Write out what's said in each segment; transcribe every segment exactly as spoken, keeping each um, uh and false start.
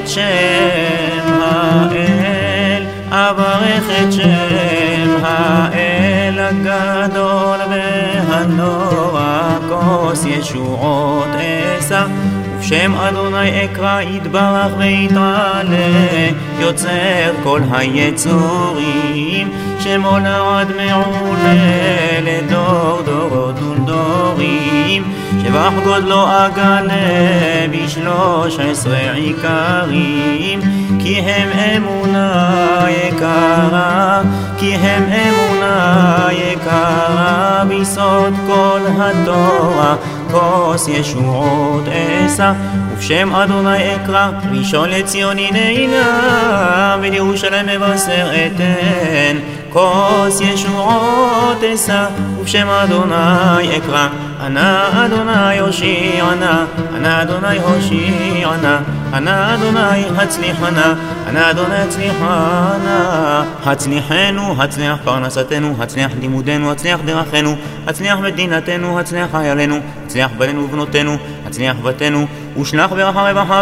את שם האל, אברך את שם האל הגדול והנורא, כוס ישועות אשא, ובשם אדוני אקרא יתברך ויתעלה, יוצר כל היצורים, שמו לעד מעולה לדור דורות ולדורים, שבח גודלו אגלה בשלוש עשרה עיקרים, כי הם אמונה יקרה, כי הם אמונה יקרה, ביסוד כל התורה, כוס ישועות אשא, ובשם אדוני אקרא, ראשון לציון הנהינה, ולירושלים מבשר אתן, כוס ישועות אשא, ובשם אדוני אקרא, אנא אדוני הושיענה, אנא אדוני הושיענה, אנא אדוני הצליחנה, אנא אדוני הצליחנה, הצליחנו, הצליח פרנסתנו, הצליח לימודנו, הצליח דרכנו, הצליח מדינתנו, הצליח חיילינו, הצליח בנינו ובנותינו, הצליח בתינו, ושלח ברכה רווחה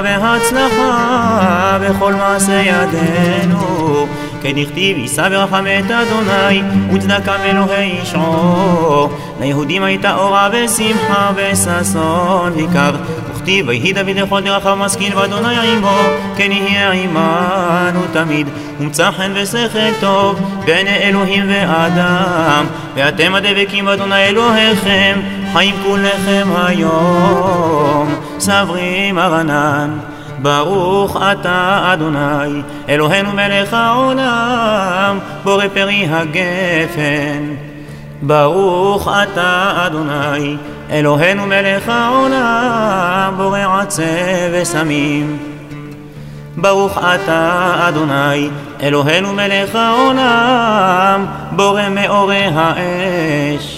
והצלחה בכל מעשה ידינו, כדכתיב יישא ברכה מאת אדוני וצדקה מאלוהי ישעו, ליהודים הייתה אורה ושמחה וששון ויקר, וכתיב ויהי דוד לכל דרכיו משכיל ואדוני עמו, כן יהיה עמנו תמיד, ומצא חן ושכל טוב בעיני אלוהים ואדם, ואתם הדבקים באדוני אלוהיכם חיים כולכם היום. סברים הרנן, ברוך אתה אדוני אלוהינו מלך העולם, בורא פרי הגפן. ברוך אתה אדוני אלוהינו מלך העולם, בורא עצי וסמים. ברוך אתה אדוני אלוהינו מלך העולם, בורא מאורי האש.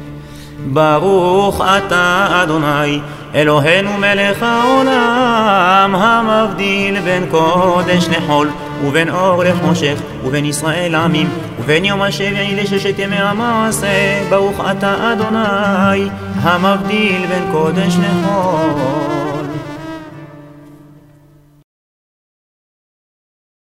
ברוך אתה אדוני אלוהינו מלך העולם, המבדיל בין קודש לחול, ובין אור לחושך, ובין ישראל לעמים, ובין יום השביעי לששת ימי המעשה. ברוך אתה אדוני המבדיל בין קודש לחול.